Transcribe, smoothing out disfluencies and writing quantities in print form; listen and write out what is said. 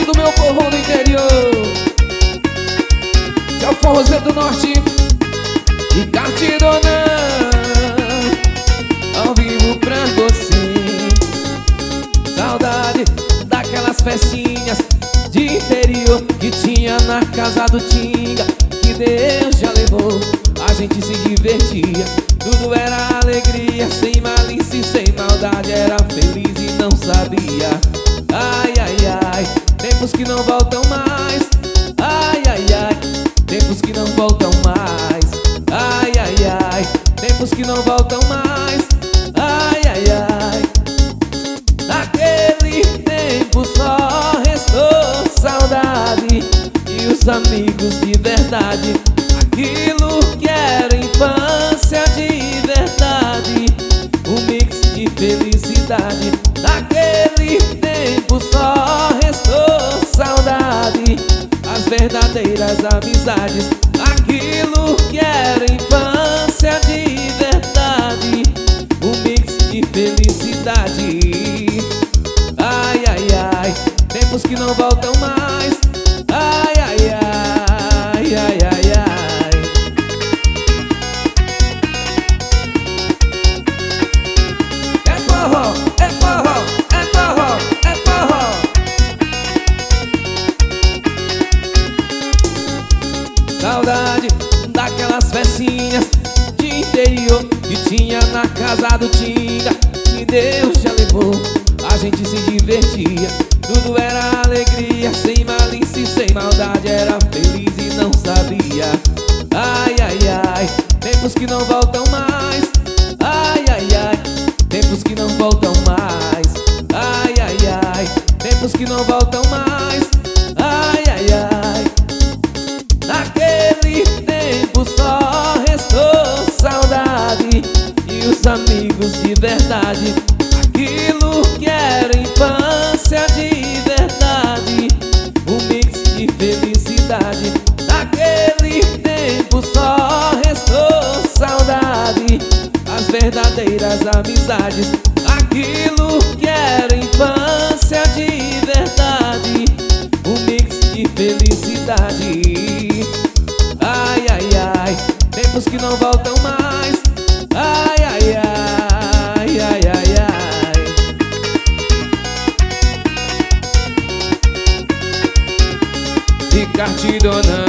do meu povo do interior. É o forrozeiro do norte e Cartidona, ao vivo pra você. Saudade daquelas festinhas de interior que tinha na casa do Tinga, que Deus já levou. A gente se divertia, tudo era alegria, sem malícia e sem maldade, era feliz e não sabia. Ai, ai, ai, tempos que não voltam mais. Ai, ai, ai, tempos que não voltam mais. Ai, ai, ai, tempos que não voltam mais. Ai, ai, ai, naquele tempo só restou saudade e os amigos de verdade. Aquilo que era infância de verdade, um mix de felicidade. Naquele tempo só restou saudade, as verdadeiras amizades. Aquilo que era infância de verdade, um mix de felicidade. Ai, ai, ai, tempos que não voltam mais. Ai, ai, ai, ai, ai, ai. É forró, é forró, é forró, é forró. Saudade daquelas festinhas de interior que tinha na casa do Tinga, que Deus já levou. A gente se divertia, tudo era alegria, sem malícia e sem maldade, era feliz e não sabia. Ai, ai, ai, tempos que não voltam mais. Ai, ai, ai, tempos que não voltam mais. Ai, ai, ai, tempos que não voltam mais. Ai, ai, ai, naquele tempo só restou saudade e os amigos de verdade. Aquilo que era infância de verdade, um mix de felicidade. Naquele tempo só restou saudade, as verdadeiras amizades. Aquilo que era infância de verdade, um mix de felicidade. Ai, ai, ai, tempos que não voltam mais. Ai, ai, ai, ai, ai, ai. De Cartidona,